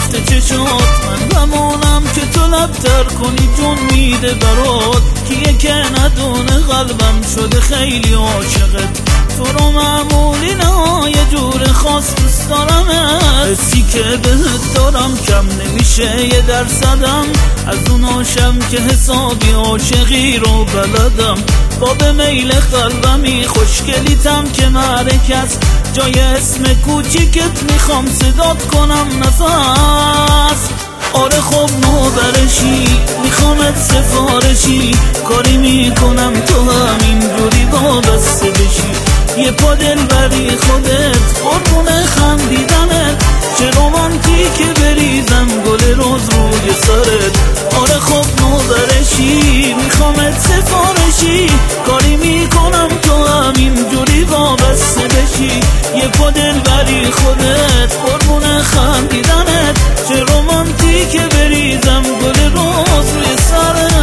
رفته چشات، من همونم که تو لبتر کنی جون میده برات. کیه که ندونه قلبم شده خیلی عاشقت، تو رو معمولی نه یه جور خاص دوست دارمت. حسی که بهت دارم کم نمیشه یه درصدم، از اون عاشم که حسابی عاشقی رو بلدم. باب میل قلبمی خوشگلیتم که معرکت، جای اسم کوچیکت میخوام صدات کنم نفس. آره خب نوبرشی میخوامت سفارشی، کاری میکنم تو همینجوری وابسته بشی. یه پا دلبری خودت قربون خندیدنت، چه رومانتیکه بریزم گل روز روی سرت. آره خب نوبرشی میخوامت سفارشی، کاری میکنم تو همینجوری وابسته بشی. یه پا دلبری خودت قربون خندیدنت، چه رومانتیکه بریزم گل روز روی سرت.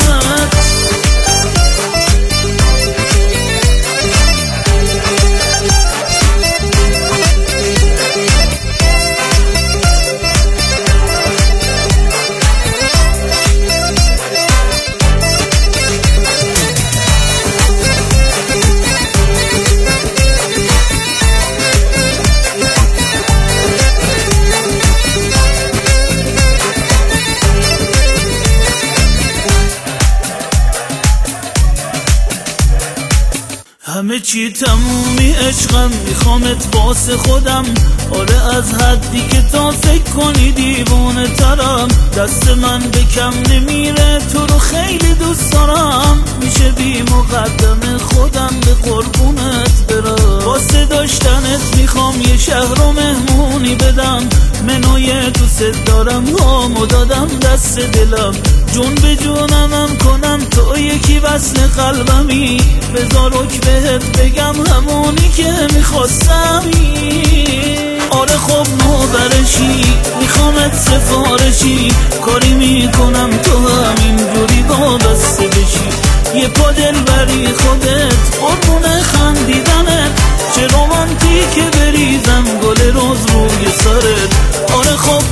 همه چی تمومی عشقم، میخوامت واسه خودم. آره از حدی که تا فکر کنی دیوانه ترم، دست من به کم نمیره تو رو خیلی دوست دارم. میشه بی مقدم خودم به قربونت برم، واسه داشتنت میخوام یه شهر رو مهمونی بدم. منوی دوست دارم هامو دادم دست دلم، جون به جونمم کنم تو یکی وصل قلبمی. بذار رک بهت بگم همونی که میخواستمی. آره خب نوبرشی میخوامت سفارشی، کاری میکنم تو همینجوری وابسته بشی. یه پا دلبری خودت قربون خندیدنت، چه رومانتیکه بریزم گل روز روی سرت. آره خب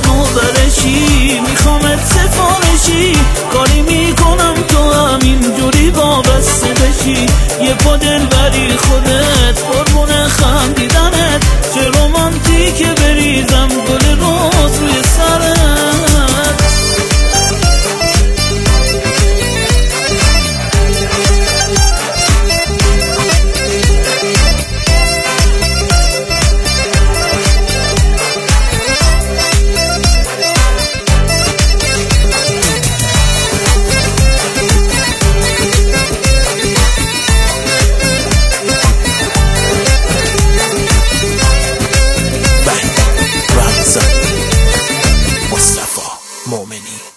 نوبرشی میخوامت سفارشی، کاری میکنم تو همینجوری وابسته بشی. یه پا دلبری خودت قربون خندیدنت، چه رومانتیکه بریزم گل روز روی سرت. مصطفی مومنی.